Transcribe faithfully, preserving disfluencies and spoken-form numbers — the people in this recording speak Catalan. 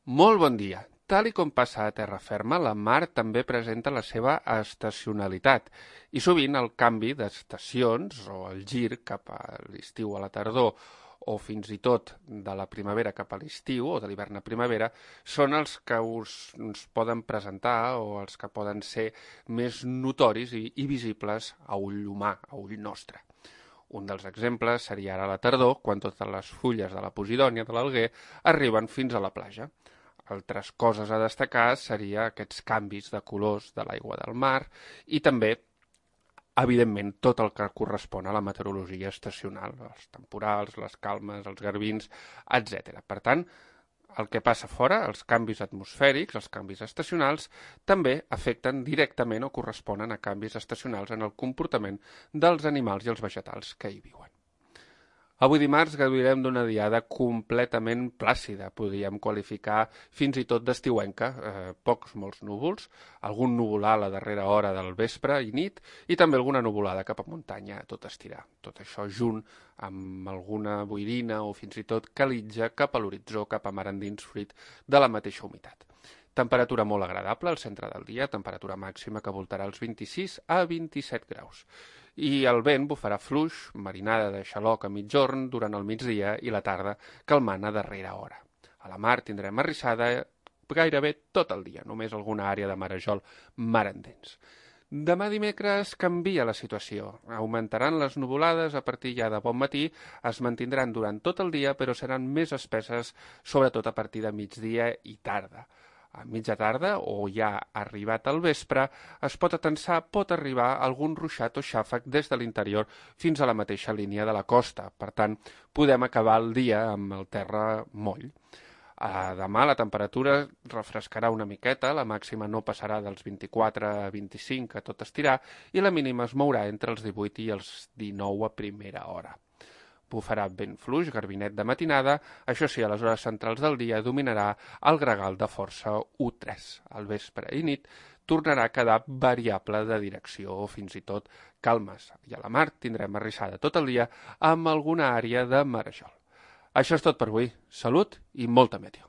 Molt bon dia. Tal i com passa a terra ferma, la mar també presenta la seva estacionalitat i sovint el canvi d'estacions o el gir cap a l'estiu a la tardor o fins i tot de la primavera cap a l'estiu o de l'hivern a primavera són els que us, uns poden presentar o els que poden ser més notoris i, i visibles a ull humà, a ull nostre. Un dels exemples seria ara a la tardor, quan totes les fulles de la posidònia de l'alguer arriben fins a la platja. Altres coses a destacar seria aquests canvis de colors de l'aigua del mar i també, evidentment, tot el que correspon a la meteorologia estacional, els temporals, les calmes, els garbins, etcètera. Per tant, el que passa fora, els canvis atmosfèrics, els canvis estacionals, també afecten directament o corresponen a canvis estacionals en el comportament dels animals i els vegetals que hi viuen. Avui dimarts gaudirem d'una diada completament plàcida, podríem qualificar fins i tot d'estiuenca, eh, pocs, molts núvols, algun nuvolar a la darrera hora del vespre i nit, i també alguna nuvolada cap a muntanya, tot estirar. Tot això junt amb alguna boirina o fins i tot calitja cap a l'horitzó, cap a mar endins fruit de la mateixa humitat. Temperatura molt agradable al centre del dia, temperatura màxima que voltarà els vint-i-sis a vint-i-set graus. I el vent bufarà fluix, marinada de xaloc a mitjorn durant el migdia i la tarda, calmant a darrera hora. A la mar tindrem arrissada gairebé tot el dia, només alguna àrea de marejol mar endins. Demà dimecres canvia la situació. Augmentaran les nuvolades a partir ja de bon matí, es mantindran durant tot el dia, però seran més espesses, sobretot a partir de migdia i tarda. A mitja tarda, o ja arribat al vespre, es pot atensar, pot arribar algun ruixat o xàfec des de l'interior fins a la mateixa línia de la costa. Per tant, podem acabar el dia amb el terra moll. Uh, demà la temperatura refrescarà una miqueta, la màxima no passarà dels vint-i-quatre a vint-i-cinc a tot estirar i la mínima es mourà entre els divuit i els dinou a primera hora. Bufarà vent fluix, garbinet de matinada, això sí, a les hores centrals del dia dominarà el gregal de força u tres. Al vespre i nit tornarà a quedar variable de direcció o fins i tot calmes. I a la mar tindrem arrissada tot el dia amb alguna àrea de marejol. Això és tot per avui. Salut i molta meteo.